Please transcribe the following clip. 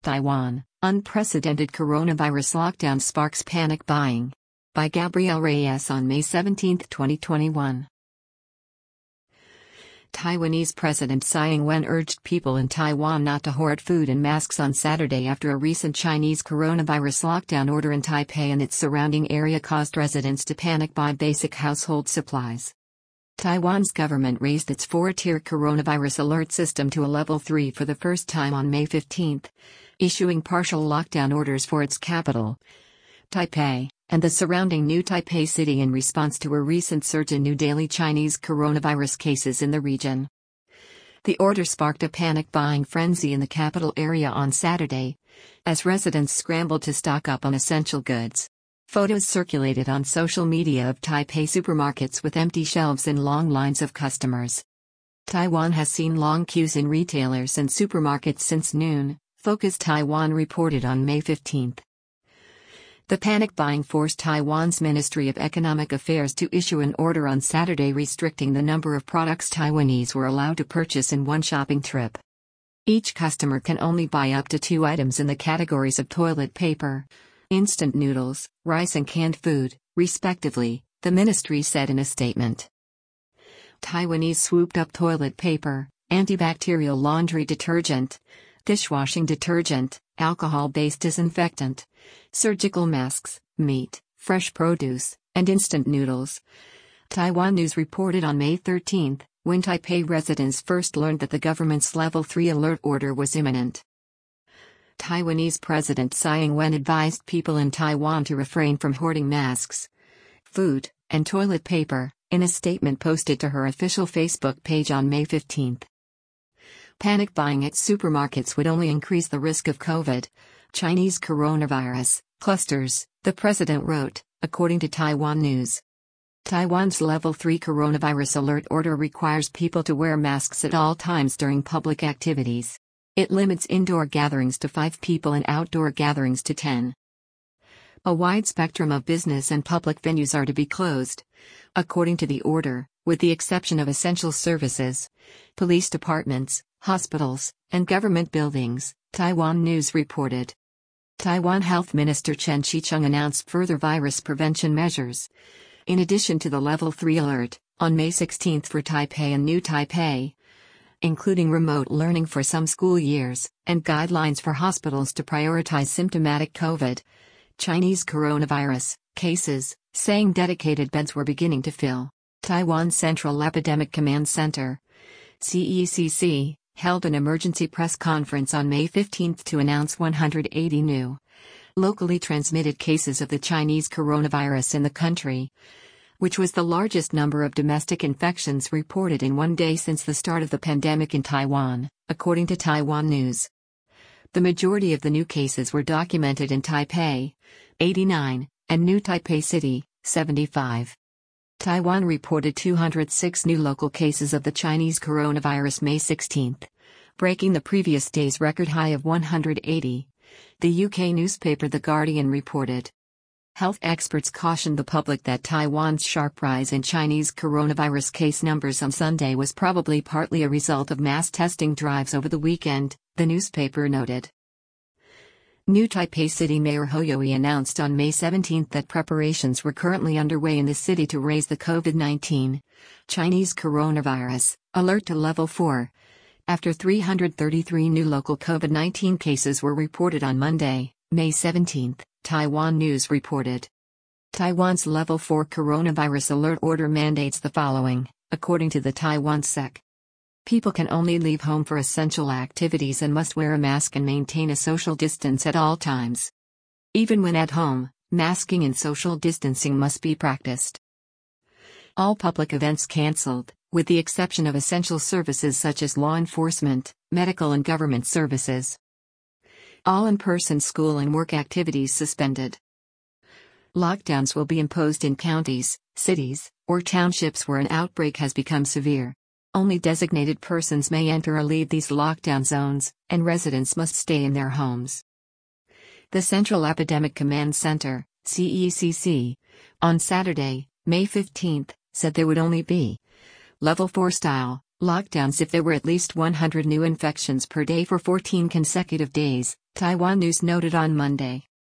Taiwan, unprecedented coronavirus lockdown sparks panic buying. By Gabrielle Reyes on May 17, 2021. Taiwanese President Tsai Ing-wen urged people in Taiwan not to hoard food and masks on Saturday after a recent Chinese coronavirus lockdown order in Taipei and its surrounding area caused residents to panic buy basic household supplies. Taiwan's government raised its four-tier coronavirus alert system to a level 3 for the first time on May 15, issuing partial lockdown orders for its capital, Taipei, and the surrounding New Taipei city in response to a recent surge in new daily Chinese coronavirus cases in the region. The order sparked a panic-buying frenzy in the capital area on Saturday, as residents scrambled to stock up on essential goods. Photos circulated on social media of Taipei supermarkets with empty shelves and long lines of customers. Taiwan has seen long queues in retailers and supermarkets since noon, Focus Taiwan reported on May 15. The panic buying forced Taiwan's Ministry of Economic Affairs to issue an order on Saturday restricting the number of products Taiwanese were allowed to purchase in one shopping trip. Each customer can only buy up to 2 items in the categories of toilet paper, instant noodles, rice and canned food, respectively, the ministry said in a statement. Taiwanese swooped up toilet paper, antibacterial laundry detergent, dishwashing detergent, alcohol-based disinfectant, surgical masks, meat, fresh produce, and instant noodles. Taiwan News reported on May 13, when Taipei residents first learned that the government's Level 3 alert order was imminent. Taiwanese President Tsai Ing-wen advised people in Taiwan to refrain from hoarding masks, food, and toilet paper, in a statement posted to her official Facebook page on May 15. Panic buying at supermarkets would only increase the risk of COVID, Chinese coronavirus, clusters, the president wrote, according to Taiwan News. Taiwan's Level 3 coronavirus alert order requires people to wear masks at all times during public activities. It limits indoor gatherings to 5 people and outdoor gatherings to 10. A wide spectrum of business and public venues are to be closed, according to the order, with the exception of essential services, police departments, hospitals, and government buildings, Taiwan News reported. Taiwan Health Minister Chen Shih-chung announced further virus prevention measures, in addition to the Level 3 alert, on May 16 for Taipei and New Taipei, including remote learning for some school years, and guidelines for hospitals to prioritize symptomatic COVID, Chinese coronavirus, cases, saying dedicated beds were beginning to fill. Taiwan Central Epidemic Command Center, CECC, held an emergency press conference on May 15 to announce 180 new, locally transmitted cases of the Chinese coronavirus in the country, which was the largest number of domestic infections reported in one day since the start of the pandemic in Taiwan, according to Taiwan News. The majority of the new cases were documented in Taipei, 89, and New Taipei City, 75. Taiwan reported 206 new local cases of the Chinese coronavirus May 16, breaking the previous day's record high of 180, the UK newspaper The Guardian reported. Health experts cautioned the public that Taiwan's sharp rise in Chinese coronavirus case numbers on Sunday was probably partly a result of mass testing drives over the weekend, the newspaper noted. New Taipei City Mayor Hou Yu-ih announced on May 17 that preparations were currently underway in the city to raise the COVID-19 Chinese coronavirus alert to level 4, after 333 new local COVID-19 cases were reported on Monday, May 17, Taiwan News reported. Taiwan's Level 4 coronavirus alert order mandates the following, according to the Taiwan SEC. People can only leave home for essential activities and must wear a mask and maintain a social distance at all times. Even when at home, masking and social distancing must be practiced. All public events cancelled, with the exception of essential services such as law enforcement, medical and government services. All in-person school and work activities suspended. Lockdowns will be imposed in counties, cities, or townships where an outbreak has become severe. Only designated persons may enter or leave these lockdown zones, and residents must stay in their homes. The Central Epidemic Command Center, CECC, on Saturday, May 15, said there would only be Level 4 style lockdowns if there were at least 100 new infections per day for 14 consecutive days, Taiwan News noted on Monday.